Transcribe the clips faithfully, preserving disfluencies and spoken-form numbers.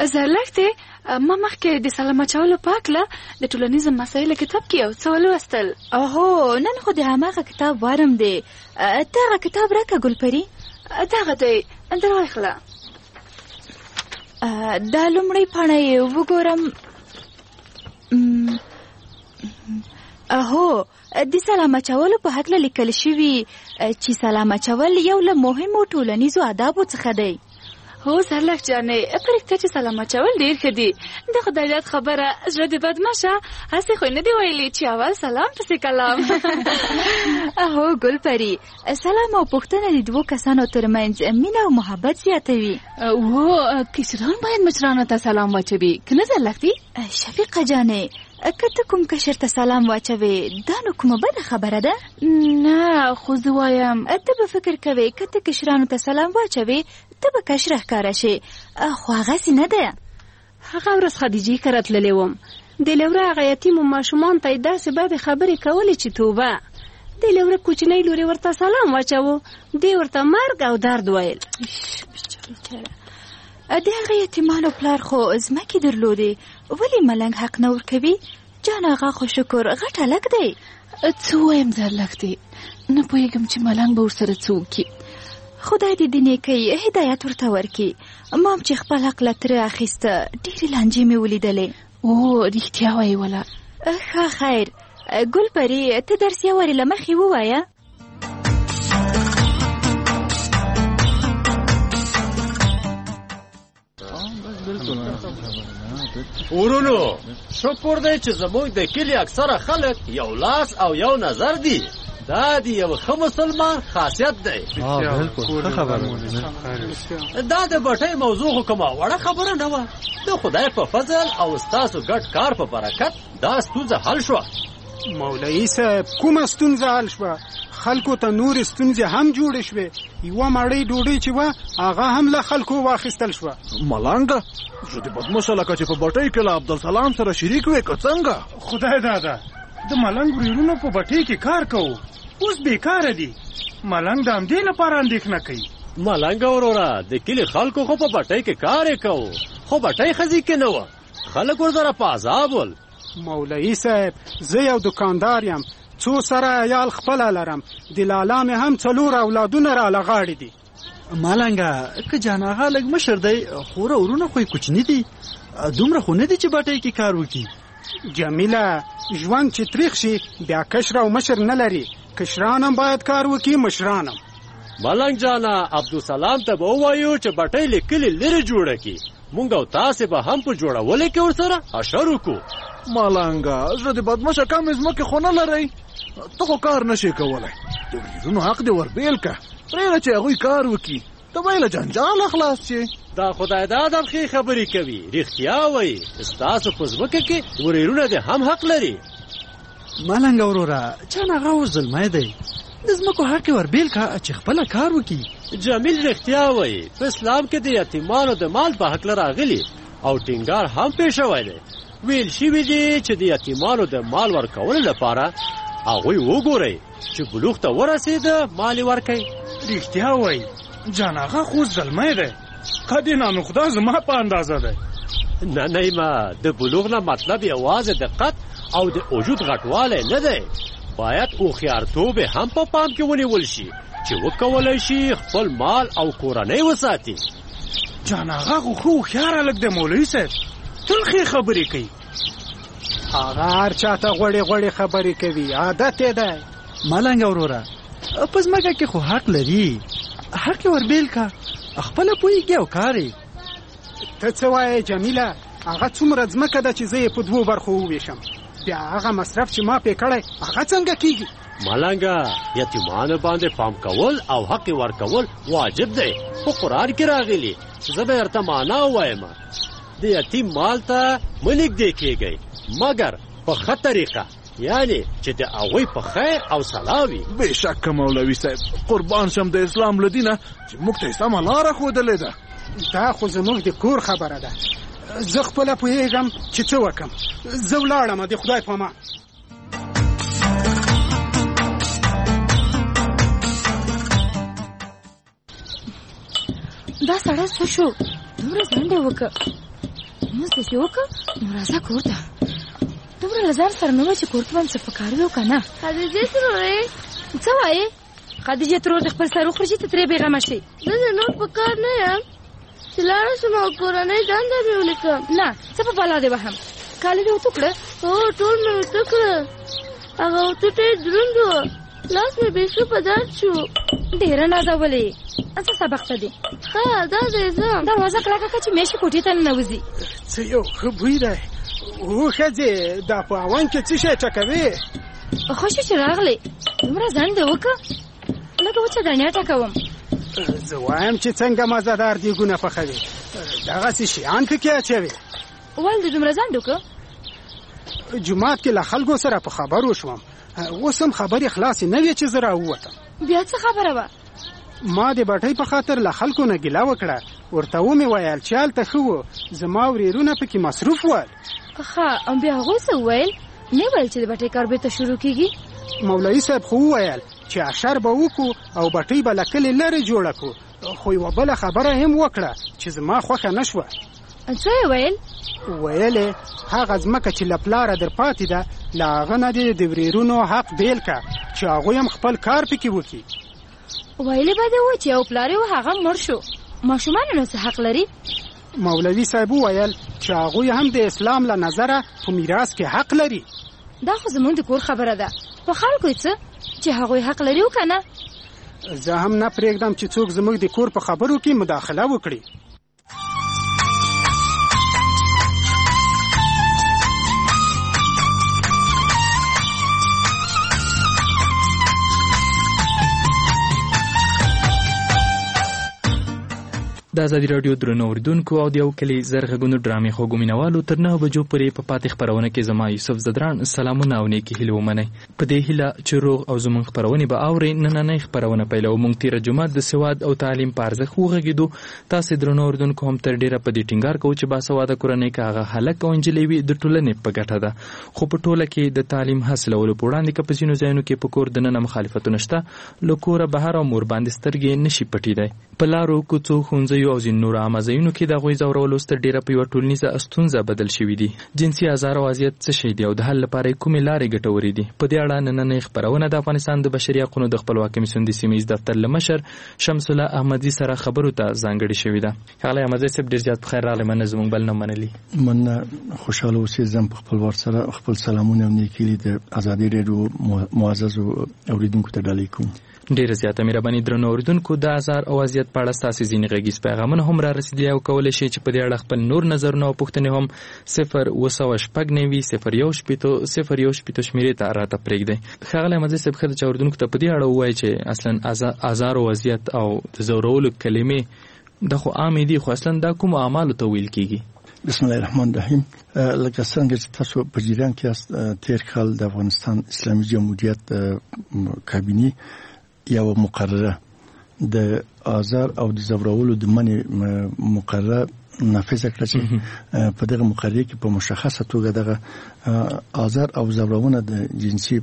زرلښتې ما مخکې د سلام اچولو په هکله د ټولنیزو مسایلو کتاب کې یو څه ولوستل. اوهو نن خو د هماغه کتاب وارم دی. دغه کتاب راکه ګلپري. دغه دی در واخله. دا لومړی پاڼه یې وګورم. اهو د سلام اچولو په هکله لیکل شوي چې سلام اچول یو له مهمو ټولنیزو آدابو څخه دی. هو زرلښت جانې پرېږده چې سلام اچول ډېر ښه دي. د خدایزاد خبره زړه دې بد مه شه، هسې خو نه دي ویلي چې اول سلام پسې کلام. اهو ګلپري، سلام او پوښتنه د دوو کسانو ترمنځ مینه او محبت زیاتوي. هو کشران باید مشرانو ته سلام واچوي که نه زرلښتې؟ شفیقه جانې که ته کوم کشر ته سلام واچوې دا نو کومه بده خبره ده؟ نه خو زه وایم ته به فکر کوې که ته کشرانو ته سلام واچوې ته به کشره ښکاره شې، خو هغسې نه ده. هغه ورځ خدیجې کره تللی وم، د لوره هغه یتیمو ماشومان ته یې داسې بدې خبرې کولې چې توبه. د لوره کوچنۍ لورې ورته سلام واچوو، دې ورته مرګ او درد ویل. د هغه یتیمانو پلار خو ځمکې درلودې، ولې ملنګ حق نه ورکوي؟ جان هغه خو شکر غټ هلک دی. څه وایم زرلښتې، نه پوهېږم چې ملنګ به ورسره څه وکړي. خدای دې د نیکۍ هدایت ورته ورکړي. ما هم چې خپل حق له ترې اخیسته ډېرې لانجې مې ولیدلې. او رښتیا وایې وله؟ ښه خیر ګلپري، ته درس یې وارې له مخې ووایه. ورونو شکر دی چې زموږ د کلي اکثره خلک یو لاس او یو نظر دي. دا دی یو ښه مسلمان خاصیت دی. دا د بټۍ موضوع خو کومه وړه خبره نه وه. د خدای په فضل او ستاسو ګډ کار په برکت دا ستونزه حل شوه. مولوي صاحب کومه ستونزه حل شوه؟ خلکو ته نورې ستونزې هم جوړې شوې. یوه مړۍ ډوډۍ چې وه هغه هم له خلکو واخیستل شوه. ملنګه زه د بدمشه لکه چې په بټۍ کې له عبدالسلام سره شریک وې که څنګه؟ خدای داده د ملنګ ورېرونو په بټۍ کې کار کوو، اوس بیکاره دي. ملنګ د همدې لپاره اندېښنه کوي. ملنګه وروره د کلي خلکو خو په بټۍ کې کار یې کوو، خو بټۍ ښځې کې نه وه، خلک ورسره په عذاب ول. مولوي صاحب زه یو دکاندار یم، څو سره عیال خپله لرم، د لالا مې هم څلور اولادونه راله غاړې دي. ملنګه که جان آغا لږ مشر دی خو ورونه خو یې کوچني دي، دومره خو نه دي چې بټۍ کې کار وکړي. جمیله ژوند چې تریخ شي بیا کشر او مشر نه لري، کشران هم باید کار وکړي، مشران هم. ملنګ جانا عبدالسلام ته به ووایو چې بټۍ له کلي لرې جوړه کړي، مونږ او تاسې به هم په جوړولو کې ورسره اشر وکړو. ملنګه زړه د بدمشه کمې ځمکې خو نه لرئ، ته خو کار نشې کولی. د ورېرونو حق دې وربېل که، پرېږده چې هغوی کار وکړي، ته به یې له جنجاله خلاص شې. دا خدای د ادم ښې خبرې کوي، رښتیا وایي ستاسو په ځمکه کې ورېرونه دې هم حق لري. ملنګه وروره جان هغه اوس زلمی دی، د ځمکو حق یې وربېل که چې خپله کار وکړي. جمیل رښتیا وایي، په اسلام کې د یتیمانو د مال په هکله راغلي او ټینګار هم پې شوی دی. ویل شوي دي چې د یتیمانو د مال ورکولو لپاره هغوی وګورئ چې بلوغ ته ورسېده مال یې ورکئ. رښتیا وایي جان هغه خو زلمی دی، قد نانوخدا زما په اندازه دی. نه نیمه د بلوغ نه مطلب یوازې دقت او د وجود غټوالی نه دی، باید هوښیارتوب هم په پام کې ونیول شي چې وکولی شي خپل مال او کورنۍ وساتي. جان هغه خو ښه هوښیار هلک دی مولوي صاحب، تل ښې خبرې کوي. هغه هر چا ته غوړې غوړې خبرې کوي، عادت یې دی. ملنګه وروره په ځمکه کې خو حق لري، حق یې وربېل که، خپله پوهېږي او کار یې. ته څه وایې جمیله؟ هغه څومره ځمکه ده چې زه یې په دوو برخو وویشم، بیا هغه مصرف چې ما پې کړی هغه څنګه کېږي؟ ملنګه یتیمانو باندې پام کول او حق ورکول واجب دی، په قرآن کې راغلي. زه به درته معنا ووایم، د یتیم مال ته مه نږدې کېږئ مګر په ښه طریقه، یعنی چې د هغوی په خیر او صلاح وي. بېشکه مولوي صاحب، قربان شم د اسلام له دینه چې موږ ته یې سمه لاره ښودلې ده. دا خو زموږ د کور خبره ده، زه خپله پوهېږم چې څه وکړم. زه ولاړم، د خدای په امان. دا سړی څه شو؟ دومره ځنډ یې وکړه. موږ داسې وکړه نو راځه کور ته دومره له ځان سره نه وه چې کور کې به هم څه په کار وي او که نه خدیجې ترورې څه وایې خدیجې ترور د خپل سر وخوري چې ته ترې بېغمه شي زه د نور په کار نه یم چې لاړه شم او کورنۍ دنده مې ولیکم نه څه په بلا دې وهم کالي دې اوتو کړه هو ټول مې اوتو کړه هغه اوتو ډېر دروند و لاس مې بیخي په درد شو ډېره نازولې څه سبق ته دي ښه دا دی ځم دروازه کلکه کړه چې میشې کوټې ته ننوځي څه یو ښه بوی دی او ښځې دا په اون کې څه شی ټکوې ښه شو چې راغلې دومره ځنډ دې وکړه لکه وچه دڼیا ټکوم زه وایم چې څنګه مزهدار دیګونه پخوي دغسې شیان پکې اچوي ولې دې دومره ځنډ وکړه جومات کې له خلکو سره په خبرو شوم اوس هم خبرې خلاصې نه وې چې زه راووتم بیا څه خبره وه ما د بټۍ په خاطر له خلکو نه ګیله وکړه ورته ومې ویل چې هلته ښه و زما ورېرونه پکې مصروف ول ښه بیا هغوی څه وویل نه ویل چې د بټۍ کار بېرته شروع کېږي مولوي صاحب خو وویل چې اشر به وکړو او بټۍ به له کلي لرې جوړه کړو خو یوه بله خبره هم وکړه چې زما خوښه نه شوه څه یې ویل ویلې هغه ځمکه چې له پلاره در پاتې ده له هغه نه دې د ورېرونو حق بیل که چې هغوی هم خپل کار پکې وکړي ویلې به دې و چې یو پلار یې و هغه مړ شو ماشومانو نو څه حق لري مولوي صاحب وویل چې هغوی هم د اسلام له نظره په میراث کې حق لري دا خو زمونږ د کور خبره ده په خلکو یې څه چې هغوی حق لري و که نه زه هم نه پرېږدم چې څوک زموږ د کور په خبرو کې مداخله وکړي د ازادي راډیو درنو اوریدونکو او د یو کلي زرغږونو ډرامې خوږو مینوالو تر نهه بجو پورې په پاتې خپرونه کې زما یوسف زدران سلامونه او نیکې هیلې ومنئ په دې هیله چې روغ او زموږ خپرونې به اورئ نننۍ خپرونه پیلوو موږ تېره جمعه د سواد او تعلیم په ارزښت وغږېدو تاسې درنو اوریدونکو هم تر ډېره په دې ټینګار کوو چې باسواده کورنۍ که هغه هلک او نجلۍ وي د ټولنې په ګټه ده خو په ټوله کې د تعلیم حاصلولو په وړاندې که په ځینو ځایونو کې په کور دننه مخالفتونه شته له کوره بهر او مور باندې سترګې نشي پټېدی په لارو کوڅو ښوونځیو او ځینو نورو عامه ځایونو کې د هغوی ځورولو ستر ډېره په یوه ټولنیزه ستونزه بدل شوي دي جنسي ازار او اذیت څه شی دی او د حل لپاره یې کومې لارې ګټورې دي په دې اړه نننۍ خپرونه د افغانستان د بشري حقونو د خپلواکۍ کمیسیون د سیمه ییز دفتر له مشر شمس الله احمدي سره خبرو ته ځانګړې شوې ده ښاغلی احمدزی صاحب ډېر زیات پخیر راغلی مننه زموږ بلنه منلي مننه خوشحاله اوسئ زه په خپل وار سره خپل سلامونه او نیکې د ازادي راډیو معززو اوریدونکو ته ډالۍ کوم ډیره زیاته مهرباني درنو اوریدونکو د ازار او اذیت په اړه ستاسې ځینې غږیز پیغامونه هم را رسېدلي او کولی شئ چې په دې اړه خپل نور نظرونه او پوښتنې هم صفر اوه سوه شپږ نوي صفر یو شپېتو صفر یو شپېتو شمېرې ته راته پرېږدئ ښاغلی احمدزی صاحب ښه ده چې اوریدونکو ته په دې اړه ووایي چې اصلا ازار او اذیت او د ځورولو کلمې دا خو عامې دي خو اصلا دا کومو اعمالو ته ویل کېږي بسم الله الرحمن الرحیم لکه څنګه چې تاسو په جریان کې تېر کال د افغانستان اسلامي جمهوریت کابینې یو مقرره د آزار او د ځورولو د منع مقرره نافذ کړه چې په دغه مقرره کې په مشخصه توګه دغه آزار او ځورونه د جنسي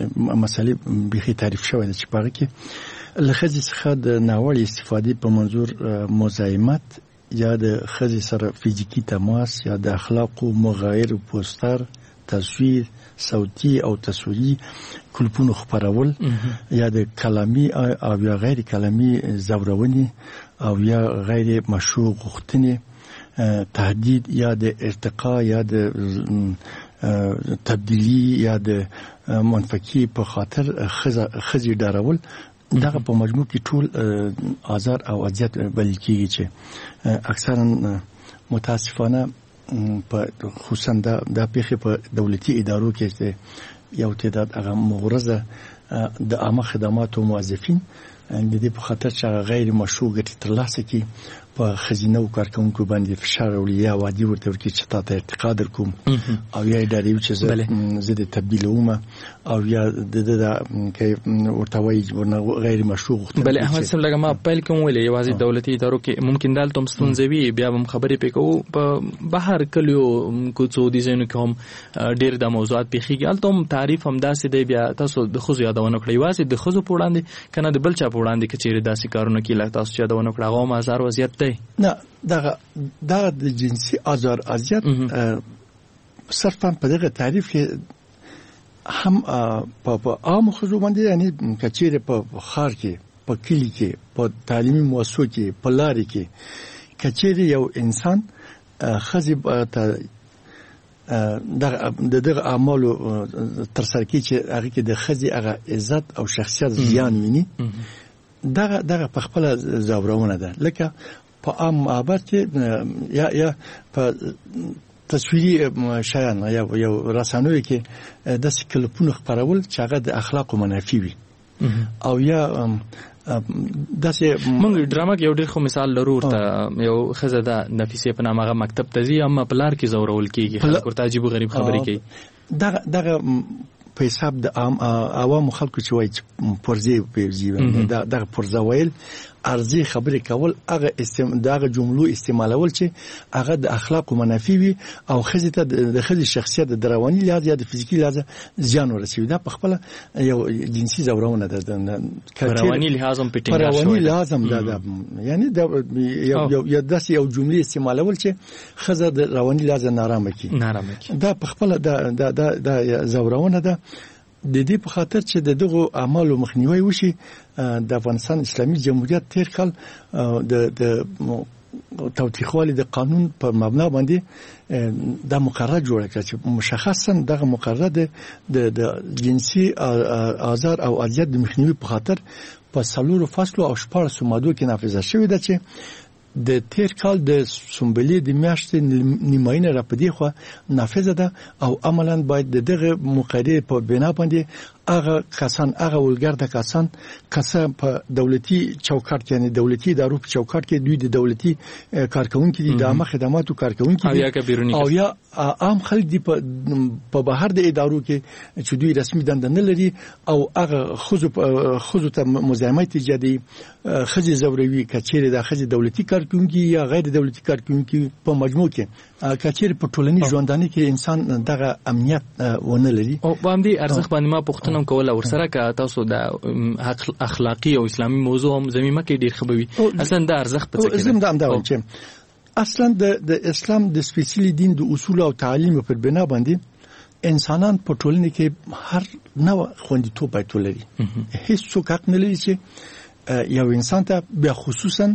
مسالې بيخي تعریف شوی دی چې په هغه کې له ښځې څخه د ناوړه استفادې په منظور مزاحمت یا د ښځې سره فزیکي تماس یا د اخلاقو مغایر پوستر تصویر صوتي او تصویري کلپونو خپرول یا د کلامي او یا غیر کلامي ځورونې او یا غیر مشروع غوښتنې تهدید یا د ارتقا یا د تبدیلی یا د منفعي په خاطر ښځې ډارول دغه په مجموع کې ټول آزار او اذیت بلل کېږي چې اکثرا متاسفانه په خصوصا دا د پیښې په دولتي ادارو کې یو تعداد هغه مغرضه د عامه خدماتو موظفین د دې په خاطر چې غیر مشروع ګټې ترلاسه کړي په خزینه او کارکونکو باندې فشار او یا وادي ورته ورکړي چې تاسو ته ارتقا درکوم او یا ډاري چې زه د تبدیلوم او یا د د کې ورته وایي غیر مشروع غوښتنه بل احمد صاحب لکه ما پیل کوم ویلې یوازې دولتي ادارو کې ممکن دالته هم ستونزوي بیا هم خبرې پکې په بهر کلیو کوڅو دي ځینو کې هم ډېر د موضوعات پیخيږي الته هم تعریف هم داسې دی بیا تاسو د خو یادونه کړی واسي د خو په وړاندې کنه د بل چا په وړاندې کې چیرې داسې کارونه کې لکه تاسو یادونه کړو هغه مازار وضعیت دی نه دغه دا د جنسي آزار اذیت صرفا په دغه تعریف کې هم په عام خزو باندې یعنی کچېره په خار کې په کلی کې په تعلیمي مؤسسو کې په لارې کې کچېره یو انسان خزي ته د دغه اعمالو تر سره کې چې هغه کې د خزي هغه عزت او شخصیت زیان ویني دغه دغه په خپل زاورونه ده لکه په عام معبد کې یا یا په تصویري شیان یا یو رسانوي کې د کلپونو خبرول چې هغه د اخلاق منافي وي او یا داسې موږ ډرامه کې یو ډېر خو مثال لرو ورته یو ښځه ده نفیسې په نامه هغه مکتب ته ځي اما په لار کې ځورول کېږي خلک ورته عجیب و غریب خبرې کوي دغه دغه په حساب د عام عوامو خلکو چې وایي پرځې پرځې دغه پرځه ویل ارزي خبرې کول هغه استعمال دغه جملو استعمالول چې هغه د اخلاق منافي وي او خزي ته د خزي شخصیت د رواني لحاظ یا د فزیکی لحاظ زیان ورسوي دا په خپل یو جنسي زورونه ده رواني لحاظ هم پټینګ رواني لازم ده یعنی دا یو یو داسې یو جملې استعمالول چې خزه د رواني لحاظ نارامه کی نارامه کی دا په خپل دا دا د زورونه ده د دې په خاطر چې د دغه اعمالو مخنیوي وشي د افغانستان اسلامي جمهوریت تیر کال د د توثیقوالي د قانون په مبنا باندې د مقرره جوړه کړه چې مشخصا دغه مقرره د د جنسي آزار او اذیت د مخنیوي په خاطر په سلورو فصلو او شپږ ماده کې نافذه شوې ده چې د تیر کال د سنبلې د میاشتې نیماینه را پدې خو نافذه ده او عملاً باید دغه مقرره په بنا باندې هغه کسان هغه ولګرده کسان کسان په دولتي چوکاټ یعنی دولتي ادارو په چوکاټ کې دوی د دولتي کارکونکو دي د عامه خدماتو کارکونکو دي او یا عام خلک دي په بهر د ادارو کې چې دوی رسمي دنده نه لري او هغه خزو خزو ته مزاحمت ایجادي خزي زوروي کچېره د خزي دولتي کارکونکو یا غیر دولتي کارکونکو په مجموع کې کچېره په ټولنیز ژوندانه کې انسان دغه امنیت ونه لري او باندې ارزښت باندې ما پوښتنه کوله ورسره که تاسو د اخلاقی او اسلامي موضوع هم زميمه کې ډیر خبري اصلا د ارزښت په څه کې زم دا هم چې اصلا د د اسلام د سپیشلی دین د اصول او تعالیم په بنا باندې انسانان په ټولنه کې هر نوع خوندیتوب باید ولري هیڅ څوک حق نه لري چې یو انسان ته بیا خصوصا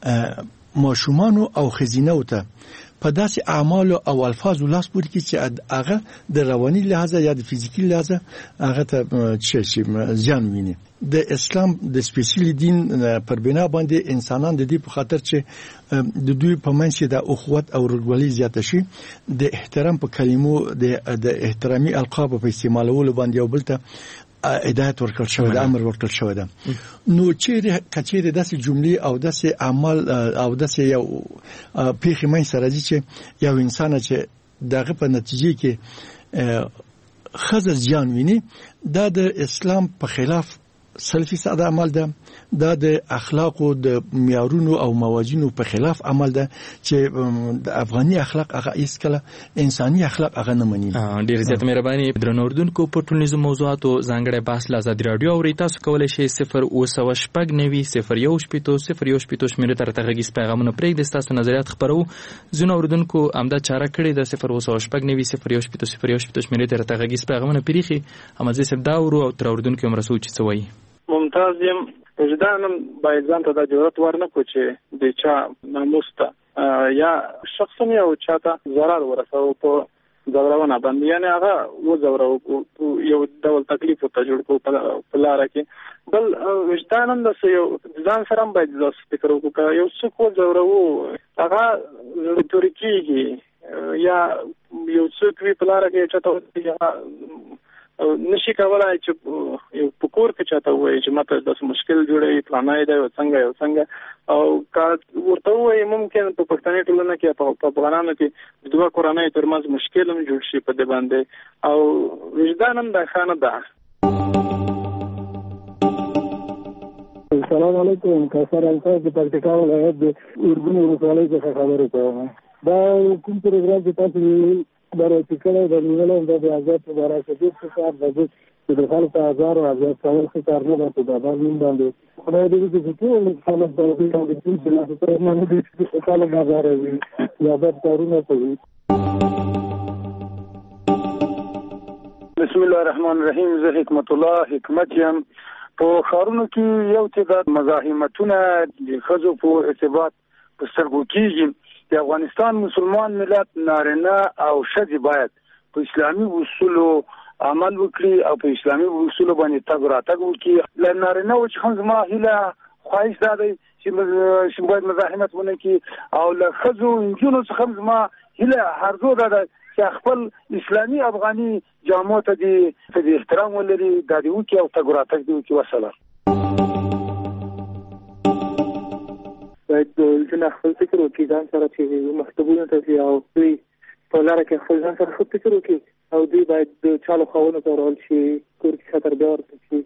ماشومان او خزینه ته په داسې اعمال او الفاظ لاس پورې کې چې هغه د رواني لحاظ یا د فزیکی لحاظ هغه ته شي زیان ویني د اسلام د سپیشلی دین پر بنا باندې انسانان د دې په خاطر چې د دوی په منځ کې د اخوت او ورورولۍ زیاته شي د احترام په کلمو د احترامي القاب په استعمالولو باندې یو بل ته هدایت ورکړل شوی د امر ورکړل شوی ده نو چیرې کچېره داسې جملې او داسې اعمال او داسې یو پیښې مې سره دي چې یو انسان چې دغه په نتیجه کې خزر زیان ویني دا د اسلام په خلاف سلفي ساده عمل ده دا د اخلاقو د معیارونو او موازینو په خلاف عمل ده چې د افغاني اخلاق هغه هیڅ کله انساني اخلاق هغه نه مني ډیر زیات مهرباني درنو اردوونکو په ټولنیزو موضوعاتو ځانګړی بحث له آزادي رادیو او تاسو کولای شئ صفر اوه سوه شپږ نوي صفر یو شپېته صفر یو شپېته شمیرې ته راته غږیز پیغامونه پرېږدئ ستاسو نظریات خپرو ځینو اردوونکو همدا چاره کړې ده صفر اوه سوه شپږ نوي صفر یو شپېته صفر یو شپېته شمیرې ته راته غږیز پیغامونه پرېښي همزه صاحب دا ورو او تر اردوونکو هم رسو چې څه وایي ممتاز یم وجدانم باید ځان ته د جرأت ورنه کو چې د چا ناموس ته یا شخصا یو چاته ضرر ورسوي په ځورونه باندې یعنی هغه و ځورو یو ډول تکلیف ته جوړ کو په لار کې بل وجدانم د یو ځان سره باید ځس فکر وکړو یو څه کو ځورو هغه ترکیږي یا یو څه کوي په لار کې چاته نشي کولای چې یو پکور کې چاته وایي چې ماته د مشکل جوړي پلانای دی څنګه یو څنګه او کا ورته وایي ممکن په پښتني ټولنه کې په افغانانو کې د دوه کورنۍ ترمنځ مشکل هم جوړ شي په دې باندې او وجدان هم د خانه ده. السلام علیکم کافر انصاف د پکتیکا ولایت د اردن ولسوالۍ څخه خبرې کوم. دا کوم پروګرام چې تاسو دا چې کله د نیولم د آزاد مبارک دې څخه د چې د خلکو آزار او اذیت کول ښه کار نه دی په دا باندې باندې خدای دې وکړي چې ټول خلک د دې باندې چې لا څه نه دي چې خلک آزار وي یا بد کارونه کوي. بسم الله الرحمن الرحیم. زه حکمت الله حکمت یم. په ښارونو کې یو تعداد مزاحمتونه د ښځو په ارتباط په سترګو کېږي. د افغانستان مسلمان ملت نارینه او ښځې باید په اسلامي اصولو عمل وکړي او په اسلامي اصولو باندې تګ راتګ وکړي. له نارینه و چې هم زما هیله خواهش دا دی چې باید مزاحمت ونه کړي او له ښځو نجونو څخه هم زما هیله هرزو دا ده چې خپل اسلامي افغاني جامو ته د احترام ولري، دا دې وکړي او تګ راتګ دې وکړي. وسلام. باید ځنه خپل فکر وکړي ځان سره چې مکتبونو ته ځي او دوی په لاره کې خپل ځان سره ښه فکر وکړي او دوی باید د چا له خواونه کارول شي کور کې ښه تربیه ورکړل شي.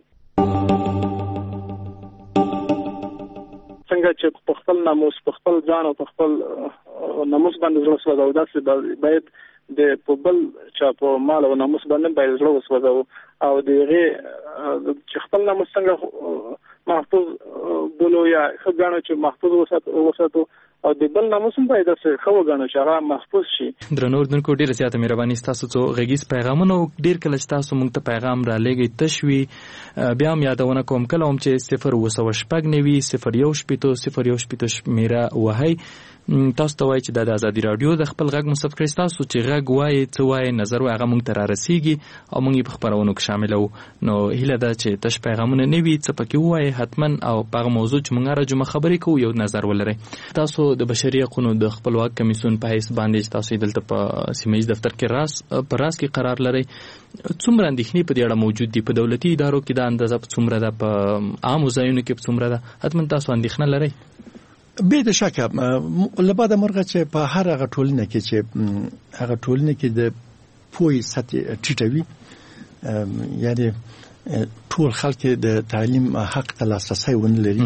څنګه چې په خپل ناموس په خپل ځان او په خپل ناموس باندې زړه سوځو او داسې باید د په بل چا په مال او ناموس باندې باید زړه وسوځو او د هغې چې خپل ناموس څنګه محفوظ بولو یا ښه ګڼو چې محفوظ وساتو او د بل ناموس هم باید څه خو غواړو چې هغه محفوظ شي. درنو اردوونکو ډیره زیاته مهرباني تاسو څو غږیز پیغامونه ډیر کله چې تاسو موږ ته پیغام را لېږئ تشوي بیا هم یادونه کوم کله هم چې صفر اوه سوه شپږ نوي صفر یو شپېته صفر یو شپېته شمیره وهئ تاسو ته وایي چې دا د ازادي راډیو د خپل غږ مصرف کړئ. تاسو چې غږ وایي څه وایي نظر وایي هغه موږ ته را رسیږي او موږ یې په خپرونو کې شاملوو. نو هیله ده چې تش پیغامونه نه وي څه پکې ووایي حتما او په هغه موضوع چې موږ راجمه خبرې کوو یو نظر ولرئ. تاسو د بشري حقوقو د خپلواک کمیسیون په حیث باندې چې تاسو دلته په سیمه ییز دفتر کې راس په راس کې قرار لرئ څومره اندېښنې په دې اړه موجود دي؟ په دولتي ادارو کې دا اندازه په څومره ده؟ په عامو ځایونو کې په څومره ده؟ حتما تاسو اندېښنه لرئ. به د شکه لباده مرغه چې په هر هغه ټولنه کې چې هغه ټولنه کې د پوهې سطح ټیټوي یعنی ټول خلک د تعلیم حق ته لاسرسی ونه لري،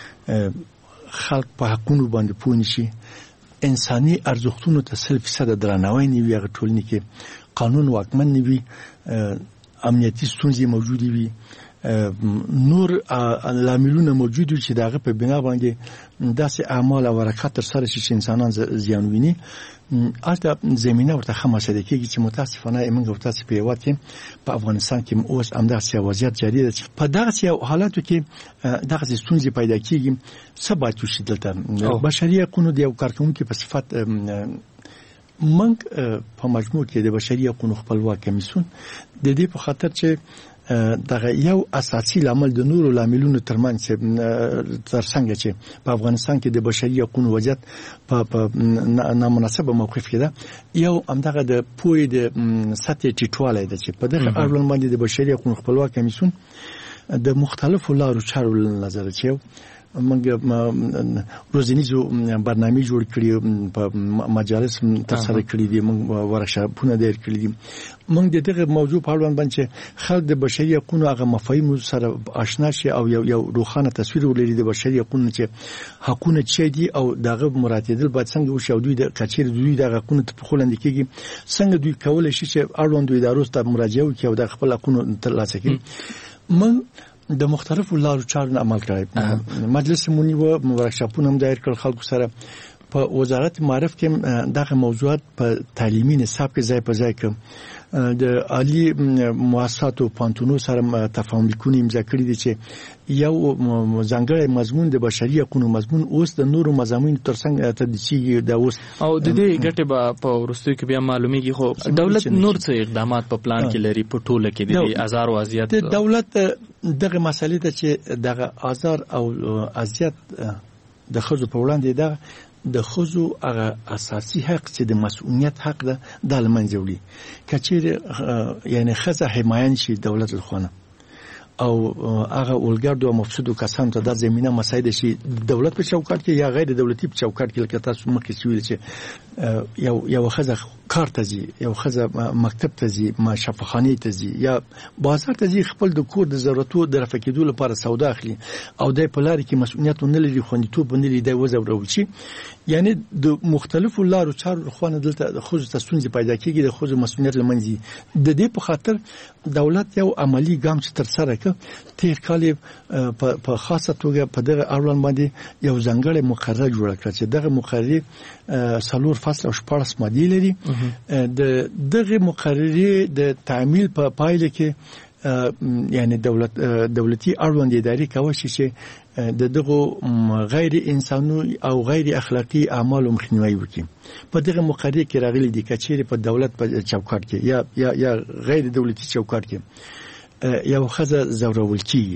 خلک په حقونو باندې پوه نشي، انساني ارزښتونو ته سل فیصد درناوی نه وي، هغه ټولنه کې قانون واکمن نه وي، امنیتي ستونزې موجودې وي، نور لاملونه موجود وي چې دغه په بنا باندې داسې اعمال او حرکات تر سره شي چې انسانان زیان ویني. البته زمينه ورته خمسه ده کېږي چې متاسفانه موږ او تاسو په یوات کې په افغانستان کې اوس همداسې وضعیت جاری ده چې په دغه حالاتو کې دغه ستونزې پیدا کېږي. څه باید وشي دلته؟ بشري حقوقو د یو کارکونکو په صفت موږ په مجموع کې د بشري حقوقو خپلواک کمیسیون د دې په خاطر چې دغه یو اساسي لامل د نورو لاملونو ترمنځ ترڅنګ چې په افغانستان کې د بشري حقوقو وضعیت په نامناسبه موقف کې ده، یو همدغه د پوهې د سطح ټیټوالی ده چې په دغه اړوند باندې د بشري حقوقو خپلواک کمیسیون د مختلفو لارو چارو له نظره چې موږ روزنیزو برنامې جوړ کړي، په مجالس تر سره کړي دي، موږ ورکشاپونه ډېر کړي دي. موږ د دغه موضوع په اړه باندې خلک د بشري حقوقو هغه مفاهیم سره آشنا شي او یو یو روښانه تصویر ولري د بشري حقوقو چې حقونه چي دي او دغه مراتب باید څنګه وشي او دوی د کچیر دوی د حقوقو ته خلند کېږي څنګه دوی کولای شي چې اړوند ادارو ته مراجعه وکړي او د خپل حقوقو ترلاسه کړي. موږ د مختلفو لارو چارو عمل کوي. مجلس مونږ و ورکشاپونه هم دایر کړل خلکو سره. په وزارت معرف کې دغه موضوعات په تعلیمي نصاب کې ځای په ځای کې د عالی مؤسساتو پانتونو سره تفاهم لیکونه امضا کړي دي چې یو ځانګړی مضمون د بشري حقوقو مضمون اوس د نورو مضامینو ترڅنګ تدریسي د اوس او د دې ګټه به په ورستیو کې بیا معلومیږي. خو دولت نور څه اقدامات په پلان کې لري په ټوله کې د آزار او اذیت؟ د دولت دغه مسالې ته چې دغه آزار او اذیت د خځو په وړاندې ده د خځو هغه اساسي حق چې د مسؤلیت حق ده د لمنځه وړي. کچېر یعنی خځه حمایت شي دولت لخوا او هغه ولګردو او مفسدو کسانو ته د زمينه مساعده شي دولت په چوکاټ کې یا غیر دولتي په چوکاټ کې لکه تاسو مخکې ویل چې یو یو خځه کار ته ځي یو ښځه مکتب ته ځي ما شفاخانې ته ځي یا بازار ته ځي خپل د کور د ضرورتو د رفع کېدو لپاره سودا اخلي او دی په لارې کې مسؤلیت نه لري خوندیتوب نه لري دی وځورول شي یعنی د مختلفو لارو چارو خوانه دلته د ښځو ته ستونزې پیدا کېږي د ښځو مسؤلیت له منځه د دې په خاطر دولت یو عملی ګام چې تر سره کړ تیر کال په خاصه توګه په دغه اړوند باندې یو ځانګړی مقرره جوړه کړه چې دغه مقرره څلور فصل او شپږ ماده لري د دغه مقرره د تعمیل په پایله کې یعنی دولت دولتي اړوند اداري کوي چې د دغه غیر انساني او غیر اخلاقی اعمال مخنیوي وکړي په دغه مقرره کې راغلي دي چې په دولت په چوکاټ کې یا یا یا غیر دولتي چوکاټ کې یو خزه زورول کیږي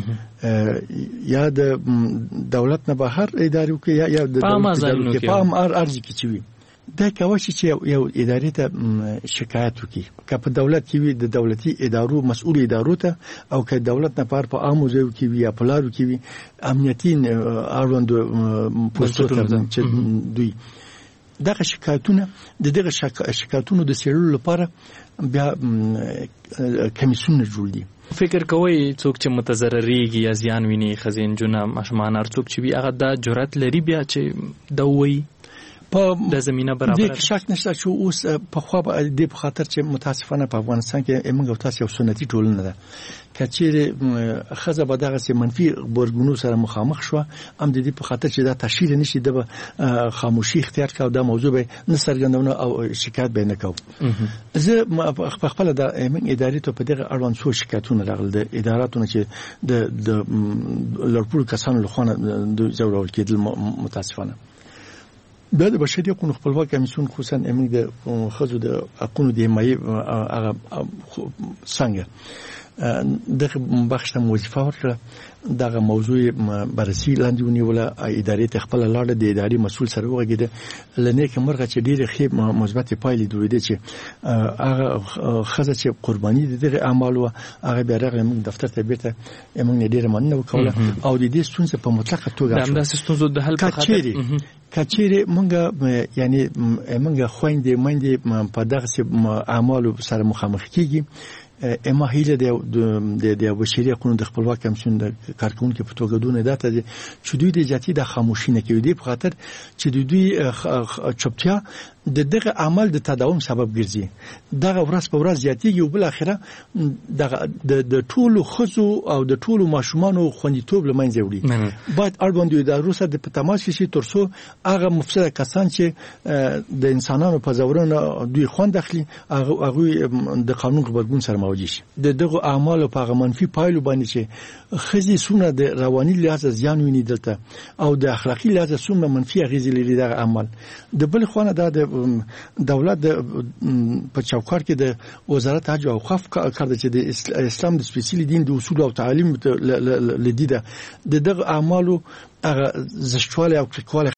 یا د دولت نه بهر ادارو کې یا یا د دولت کې په ام ار ارزي کې چوي دا کوي چې یو ادارې ته شکایت وکړي که په دولت کې وي د دولتي ادارو مسؤل ادارو ته او که دولت نه پار په عامو ځایو کې وي یا په لارو کې وي امنیتي اړوند پوسټو ته چې دوی دغه شکایتونه د دغه شکایتونو د څېړلو لپاره بیا کمیسیون جوړ دي فکر کوي څوک چې متضرریږي یا زیان ویني خزین جونه ماشومان هر څوک چې وي هغه د جرأت لري بیا چې دا وایي په د زمينه برابر د شک نشته چې اوس په خو د په خاطر چې متاسفانه په افغانستان کې موږ تاسو یو سنتي ټولنه ده کچېره خزه به دغه سي منفي برګونو سره مخامخ شو ام د دې په خاطر چې دا تشهیر نشي د خاموشي اختیار کاو د موضوع به نه سرګندونه او شکایت به نه کو زه په خپل د امن ادارې ته په دغه اړوند څو شکایتونه راغلي د اداراتونو چې د د لړپور کسانو لخوا د زورول کېدل متاسفانه د بشري حقوقو خپلواک کمیسیون خصوصا امنیت د خزو د حقوقو د حمایت هغه څنګه دغه بخښه وظیفه ورکړه دغه موضوع بررسي لاندې ونیوله ادارې ته خپل لاړه د اداري مسول سره وغږیده لنه کومرغه چې ډیره ښه مثبت پایلې دوی چې هغه خزه چې قرباني دغه اعمال او هغه بیا راغله موږ دفتر ته بیرته موږ ډیره مننه وکوله او د دې ستونزې په مطلقه توګه د همداسې ستونزو د حل په خاطر کچېره مونږ یعنی مونږ خويندې مندې په دغه اعمالو سره مخامخ کیږي اما هیله د د بشري حقوقو د خپلواک کمیسیون د کارکونکو په توګه دونه داته چې دوی د جاتي د خاموشي نه کوي د په خاطر چې دوی چوپتیا د دغه عمل د تداوم سبب ګرځي دغه ورځ په ورځ زیاتیږي او بل اخره دغه د ټولو خزو او د ټولو ماشومانو خوندیتوب لمنځه وړي باید اړوند د روسه د پتماس شي ترڅو هغه مفسد کسان چې د انسانانو په زورونه دوی خوند اخلي هغه هغه د قانون غبرګون سره مواجه شي د دغه اعمال په هغه منفي پایلو باندې چې خزي سونه د رواني لحاظ زیان ویني دلته او د اخلاقی لحاظ سونه منفي اغیز لري دغه عمل د بل خوانه د دولت د په چوکاټ کې د وزارت حج او اوقاف کار د چې د اسلام د سپیشلی دین د اصول او تعلیم لدیده د دغه اعمالو هغه زشتواله او کلیکواله